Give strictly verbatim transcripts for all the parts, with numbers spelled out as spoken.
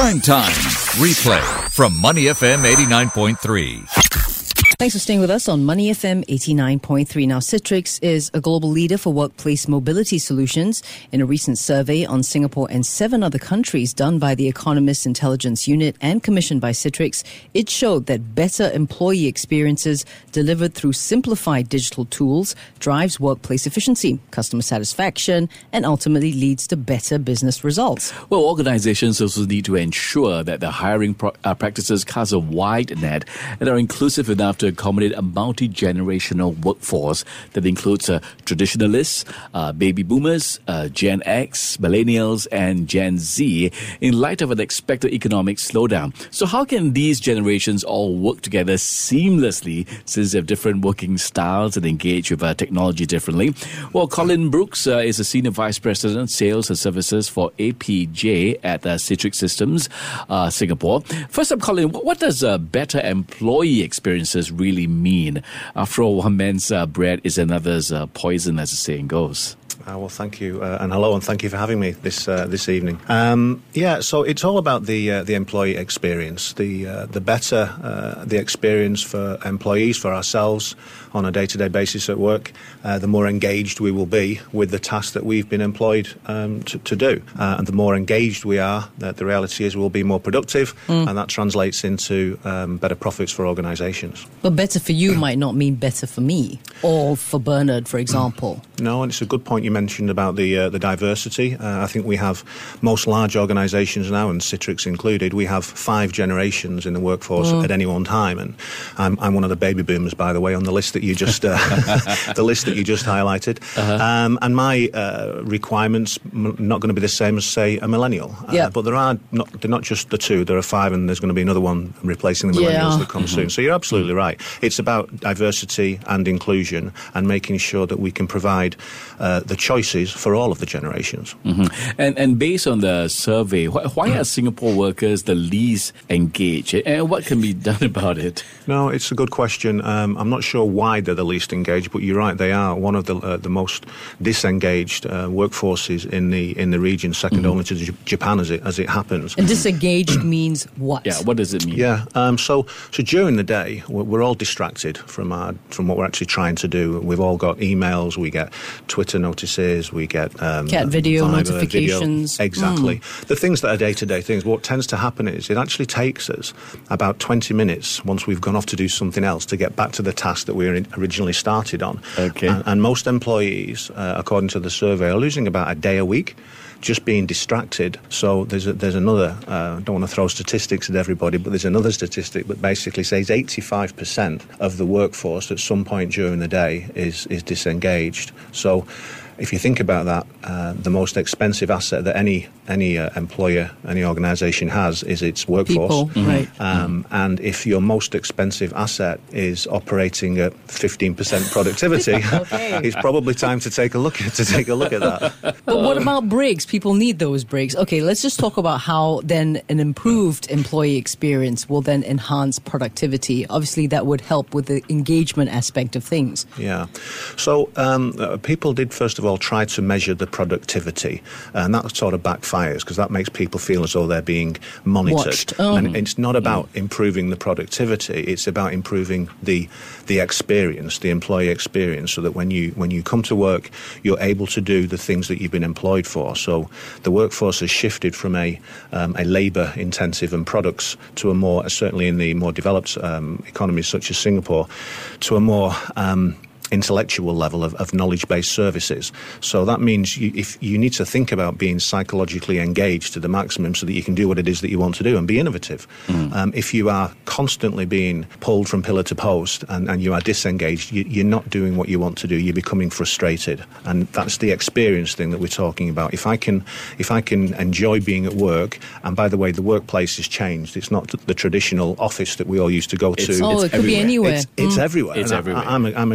Prime Time. Replay from Money F M eighty-nine point three. Thanks for staying with us on Money F M eighty-nine point three. Now, Citrix is a global leader for workplace mobility solutions. In a recent survey on Singapore and seven other countries done by the Economist Intelligence Unit and commissioned by Citrix, it showed that better employee experiences delivered through simplified digital tools drives workplace efficiency, customer satisfaction, and ultimately leads to better business results. Well, organizations also need to ensure that the hiring pro- uh, practices cast a wide net and are inclusive enough to accommodate a multi-generational workforce that includes uh, traditionalists, uh, baby boomers, uh, Gen X, millennials, and Gen Z in light of an expected economic slowdown. So how can these generations all work together seamlessly since they have different working styles and engage with uh, technology differently? Well, Colin Brooks uh, is a Senior Vice President, Sales and Services for A P J at uh, Citrix Systems, uh, Singapore. First up, Colin, what does uh, better employee experiences really mean? After all, one man's uh, bread is another's uh, poison, as the saying goes. Uh, well, thank you, uh, and hello, and thank you for having me this uh, this evening. Um, yeah, so it's all about the uh, the employee experience. The uh, the better uh, the experience for employees, for ourselves on a day-to-day basis at work, uh, the more engaged we will be with the task that we've been employed um, to, to do. Uh, and the more engaged we are, uh, the reality is we'll be more productive, mm. and that translates into um, better profits for organisations. But better for you might not mean better for me, or for Bernard, for example. No, and it's a good point you mentioned about the uh, the diversity. Uh, I think we have most large organisations now, and Citrix included, we have five generations in the workforce mm. at any one time. And I'm, I'm one of the baby boomers, by the way, on the list that you just uh, the list that you just highlighted. Uh-huh. Um, and my uh, requirements m- not going to be the same as, say, a millennial. Uh, yeah. But there are not they're not just the two. There are five, and there's going to be another one replacing the millennials yeah. that come mm-hmm. soon. So you're absolutely right. It's about diversity and inclusion and making sure that we can provide uh, the choices for all of the generations. Mm-hmm. And and based on the survey, wh- why are Singapore workers the least engaged, and what can be done about it? No, it's a good question. Um, I'm not sure why they're the least engaged, but you're right. They are one of the uh, the most disengaged uh, workforces in the in the region, second mm-hmm. only to J- Japan, as it as it happens. And disengaged means what? Yeah, what does it mean? Yeah, um, so so during the day, we're, we're all distracted from our from what we're actually trying to do. We've all got emails, we get Twitter notices, we get um, cat video Viber, notifications. Video. Exactly, mm. the things that are day to day things. What tends to happen is it actually takes us about twenty minutes once we've gone off to do something else to get back to the task that we were originally started on. Okay. And, and most employees, uh, according to the survey, are losing about a day a week just being distracted. So there's a, there's another, uh, I don't want to throw statistics at everybody, but there's another statistic that basically says eighty-five percent of the workforce at some point during the day is, is disengaged. So if you think about that, uh, the most expensive asset that any any uh, employer, any organisation has is its workforce. People, mm-hmm. right. Um, and if your most expensive asset is operating at fifteen percent productivity, okay. it's probably time to take a look at to take a look at that. But what about breaks? People need those breaks. Okay, let's just talk about how then an improved employee experience will then enhance productivity. Obviously, that would help with the engagement aspect of things. Yeah. So um, uh, people did first of all try to measure the productivity, and that sort of backfires because that makes people feel as though they're being monitored. Oh. And it's not about improving the productivity; it's about improving the the experience, the employee experience, so that when you when you come to work, you're able to do the things that you've been employed for. So the workforce has shifted from a um, a labour intensive and products to a more, certainly in the more developed um, economies such as Singapore, to a more um, intellectual level of, of knowledge-based services. So that means you, if you need to think about being psychologically engaged to the maximum so that you can do what it is that you want to do and be innovative. Mm. Um, if you are constantly being pulled from pillar to post and, and you are disengaged, you, you're not doing what you want to do. You're becoming frustrated. And that's the experience thing that we're talking about. If I can, if I can enjoy being at work, and by the way, the workplace has changed. It's not the traditional office that we all used to go to. It's, oh, it's it could everywhere. be anywhere. It's, it's mm. everywhere. It's and everywhere. I, I'm, a, I'm a great example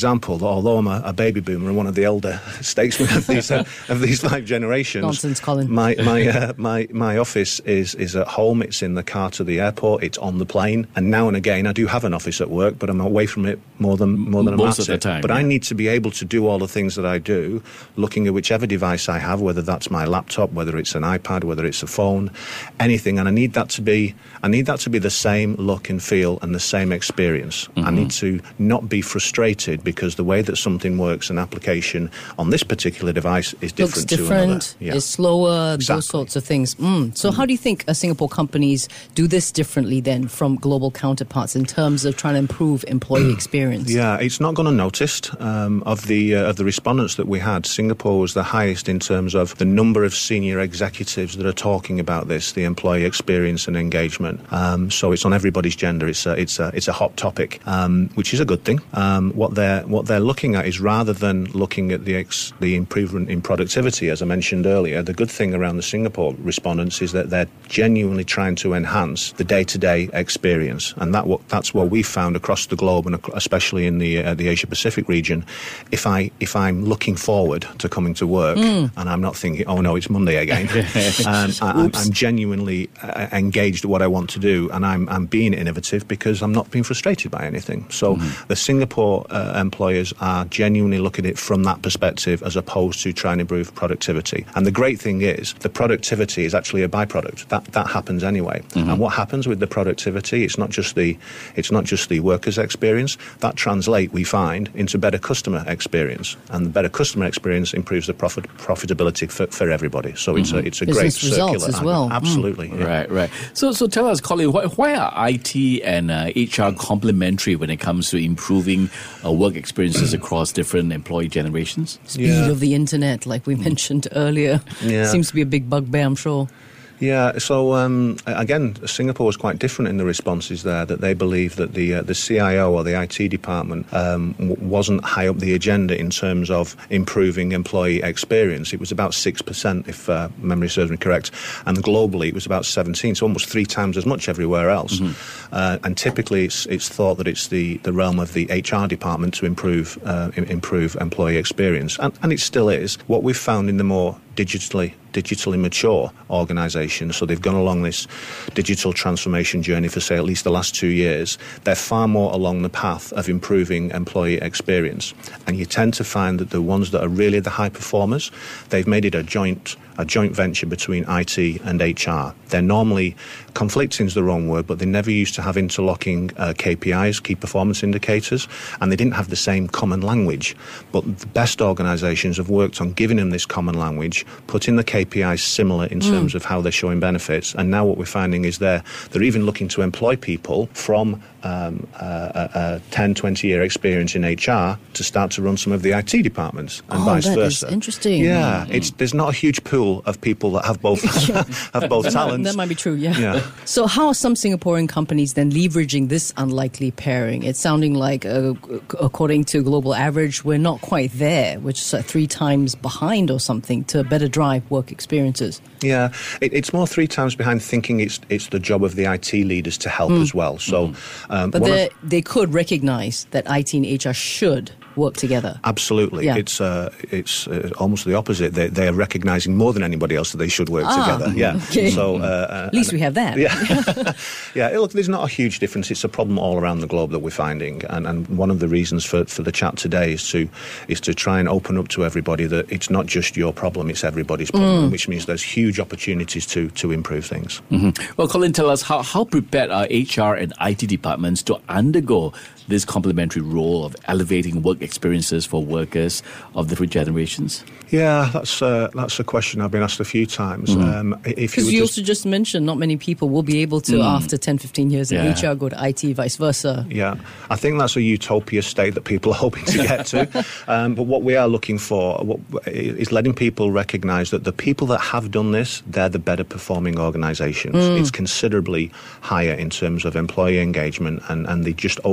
example that although I'm a, a baby boomer and one of the elder statesmen of these uh, of these five generations, nonsense, Colin. My my uh, my my office is is at home. It's in the car to the airport. It's on the plane. And now and again, I do have an office at work, but I'm away from it more than more than most I'm of the time. But yeah. I need to be able to do all the things that I do, looking at whichever device I have, whether that's my laptop, whether it's an iPad, whether it's a phone, anything. And I need that to be I need that to be the same look and feel and the same experience. Mm-hmm. I need to not be frustrated because the way that something works, an application on this particular device is different Looks different, to another. Yeah. is slower, Exactly. those sorts of things. Mm. So mm. how do you think uh, Singapore companies do this differently then from global counterparts in terms of trying to improve employee experience? Yeah, it's not gone unnoticed. Um, of the uh, of the respondents that we had, Singapore was the highest in terms of the number of senior executives that are talking about this, the employee experience and engagement. Um, so it's on everybody's agenda. It's a, it's a, it's a hot topic, um, which is a good thing. Um, what they're what they're looking at is rather than looking at the ex, the improvement in productivity, as I mentioned earlier, the good thing around the Singapore respondents is that they're genuinely trying to enhance the day-to-day experience, and that what that's what we found across the globe, and especially in the uh, the Asia Pacific region. If I if I'm looking forward to coming to work mm. and I'm not thinking, oh no, it's Monday again, um, I, I'm, I'm genuinely uh, engaged at what I want to do, and I'm I'm being innovative because I'm not being frustrated by anything. So mm. the Singapore uh, employers are genuinely looking at it from that perspective as opposed to trying to improve productivity. And the great thing is the productivity is actually a byproduct. That that happens anyway. Mm-hmm. And what happens with the productivity, it's not just the it's not just the workers' experience. That translate, we find, into better customer experience. And the better customer experience improves the profit profitability for, for everybody. So mm-hmm. it's a it's a Business great results circular as well. Absolutely. Mm. Yeah. Right, right. So so tell us, Colin, why, why are I T and uh, H R complementary when it comes to improving uh, work experiences across different employee generations? Speed Yeah. of the internet, like we mentioned earlier, Yeah. seems to be a big bugbear, I'm sure. Yeah, so um, again, Singapore was quite different in the responses there, that they believe that the uh, the C I O or the I T department um, w- wasn't high up the agenda in terms of improving employee experience. It was about six percent, if uh, memory serves me correct, and globally it was about seventeen, so almost three times as much everywhere else. Mm-hmm. Uh, and typically it's, it's thought that it's the, the realm of the H R department to improve uh, improve employee experience, and, and it still is. What we've found in the more digitally digitally mature organisations, so they've gone along this digital transformation journey for, say, at least the last two years, they're far more along the path of improving employee experience. And you tend to find that the ones that are really the high performers, they've made it a joint a joint venture between I T and H R. They're normally, conflicting is the wrong word, but they never used to have interlocking uh, K P Is, key performance indicators, and they didn't have the same common language. But the best organisations have worked on giving them this common language, putting the K P Is similar in mm. terms of how they're showing benefits, and now what we're finding is they're, they're even looking to employ people from um, uh, a, a ten, twenty-year experience in H R to start to run some of the I T departments, and oh, vice that versa. Is interesting. Yeah, mm. it's there's not a huge pool of people that have both have both that talents. Might, that might be true, yeah. yeah. So how are some Singaporean companies then leveraging this unlikely pairing? It's sounding like, uh, according to global average, we're not quite there, which is uh, three times behind or something to better drive work experiences. Yeah, it, it's more three times behind, thinking it's it's the job of the I T leaders to help mm. as well. So, mm. um, But one they, of, they could recognise that I T and H R should work together. Absolutely. Yeah. It's uh, it's uh, almost the opposite. They, they are recognising more than anybody else that they should work ah, together. Yeah. Okay. So uh, at least we have that. Yeah. yeah. Look, there's not a huge difference. It's a problem all around the globe that we're finding, and, and one of the reasons for, for the chat today is to is to try and open up to everybody that it's not just your problem; it's everybody's problem, mm. which means there's huge opportunities to to improve things. Mm-hmm. Well, Colin, tell us how how prepared are H R and I T departments to undergo this complementary role of elevating work experiences for workers of different generations? Yeah, that's uh, that's a question I've been asked a few times. Mm. Um, if Because you, you also just mentioned not many people will be able to, mm. after ten, fifteen years in yeah. H R, go to I T, vice versa. Yeah, I think that's a utopia state that people are hoping to get to. um, but what we are looking for what, is letting people recognise that the people that have done this, they're the better performing organisations. Mm. It's considerably higher in terms of employee engagement and, and the just overall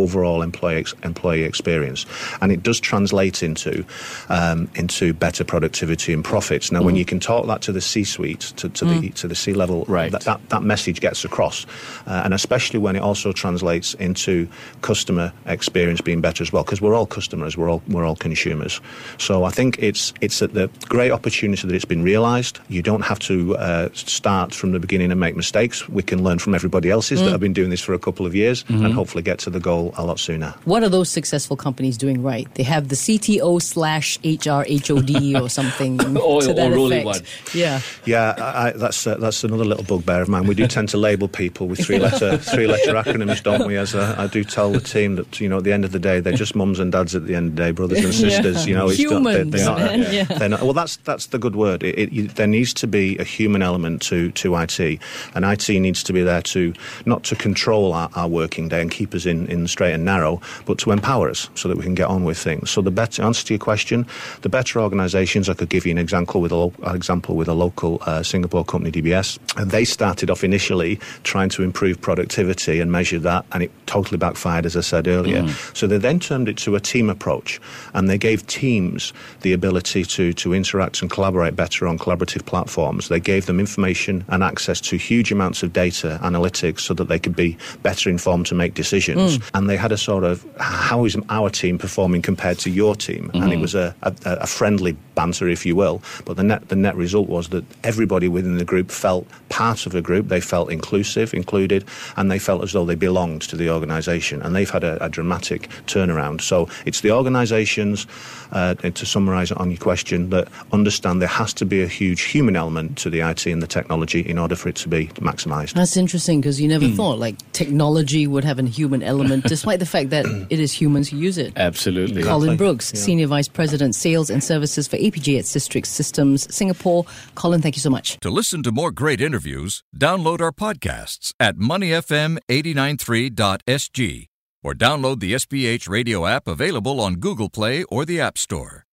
employee ex- employee experience, and it does translate into um, into better productivity and profits. Now, mm. when you can talk that to the C-suite, to, to mm. the to the C-level, right. that, that that message gets across, uh, and especially when it also translates into customer experience being better as well, because we're all customers, we're all we're all consumers. So I think it's it's a the great opportunity that it's been realised. You don't have to uh, start from the beginning and make mistakes. We can learn from everybody else's mm. that have been doing this for a couple of years mm-hmm. and hopefully get to the goal a lot sooner. What are those successful companies doing right? They have the C T O slash H R H O D or something or, to that or rolling effect. one. Yeah, yeah. I, I, that's uh, that's another little bugbear of mine. We do tend to label people with three letter three letter acronyms, don't we? As a, I do tell the team that, you know, at the end of the day, they're just mums and dads at the end of the day, brothers and sisters. Yeah. You know, it's Humans, not, they're, they're not, man. Yeah. They're not. Well, that's that's the good word. It, it, you, there needs to be a human element to to I T, and I T needs to be there to not to control our, our working day and keep us in, in the straight and narrow, but to empower us so that we can get on with things. So the better answer to your question, the better organisations. I could give you an example with a lo- an example with a local uh, Singapore company, D B S, and they started off initially trying to improve productivity and measure that, and it totally backfired, as I said earlier. Mm. So they then turned it to a team approach, and they gave teams the ability to to interact and collaborate better on collaborative platforms. They gave them information and access to huge amounts of data analytics so that they could be better informed to make decisions. Mm. And they had a sort of, how is our team performing compared to your team? Mm-hmm. And it was a, a, a friendly banter, if you will. But the net the net result was that everybody within the group felt part of a group. They felt inclusive, included, and they felt as though they belonged to the organisation. And they've had a, a dramatic turnaround. So it's the organisations, uh, to summarise on your question, that understand there has to be a huge human element to the I T and the technology in order for it to be maximised. That's interesting, because you never mm. thought like technology would have a human element, despite the fact that it is humans who use it. Absolutely. Colin Exactly. Brooks, Yeah. Senior Vice President, Sales and Services for A P J at Systrix Systems, Singapore. Colin, thank you so much. To listen to more great interviews, download our podcasts at money f m eight nine three dot s g or download the S P H radio app available on Google Play or the App Store.